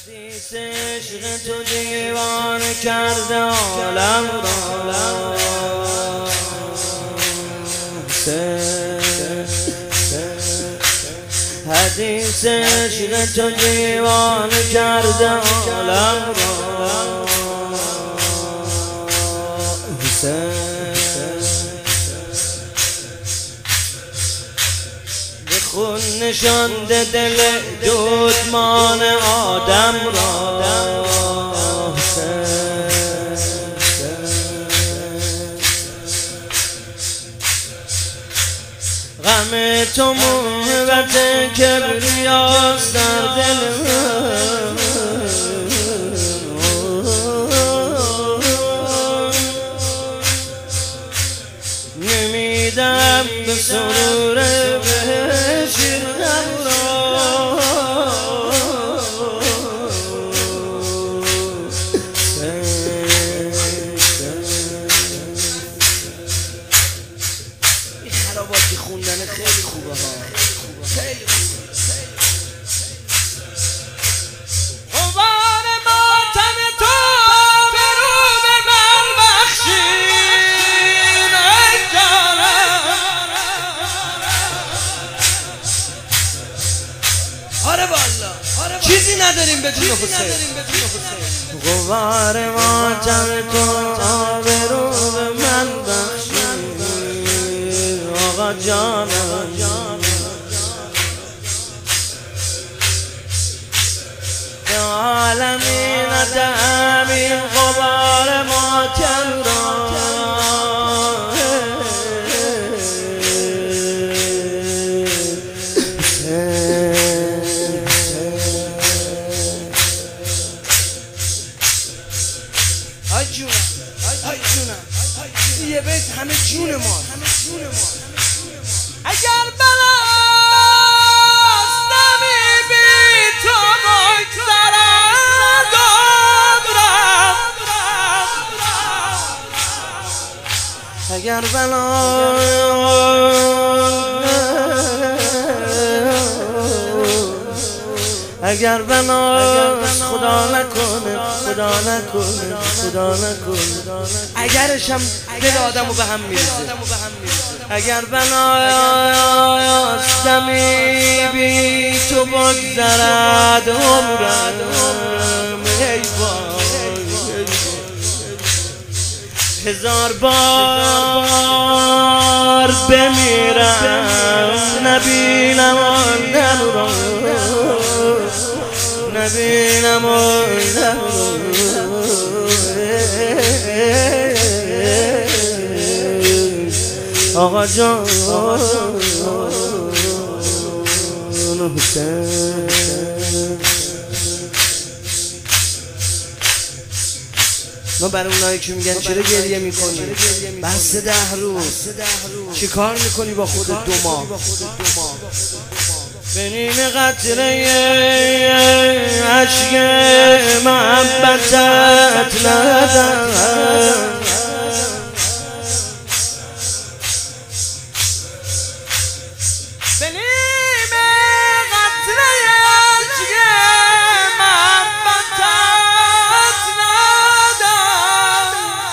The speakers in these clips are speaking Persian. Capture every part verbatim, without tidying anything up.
حدیث عشق تو دیوانه کرده عالم را، حدیث عشق تو دیوانه کرده عالم را، به خون نشانده دل دودمان آدم را، غم تو موهبت کبریاست در دل من، نمیدم به سرور بهشیرم را، این خراباتی خوندن خیلی خوبه ها، خیلی خوبه. غبار ماتم تو به رو به من بخشید ای جانم، آره والا چیزی نداریم بدون حسین. غبار ماتم تو به رو به من بخشید آقا جانم، به عالمین ندهم این غبار ماتم را، آی جونم آی جونم یه بیت همه جون ما. اگر بلاست نمی بی تو بگذرد عمرم، اگر بلاست اگر بناست خدا نکنه خدا نکنه خدا نکنه اگرشم دل آدمو به هم میرسه، اگر بناست دمی بی تو بگذرد عمرم، ای وای هزار بار بمیرم نبینم آن را، نبینم آن آقا جان حسین. ما برای اونایی که میگن چرا گریه میکنی بس ده روز چی کار میکنی با خودت دو ماه، به نیم قطره عشق محبتت ندم، به نیم قطره عشق محبتت ندم،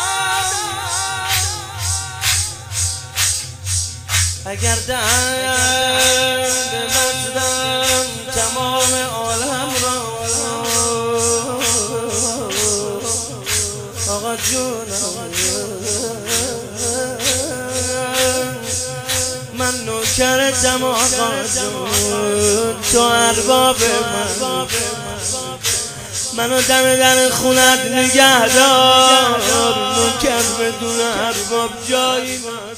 اگر دم ببندم تمام عالم را، آقا جونم من نوکرتم آقا جون، تو ارباب من، منو دم در خونت نگه دار، نوکر بدون ارباب جایی من.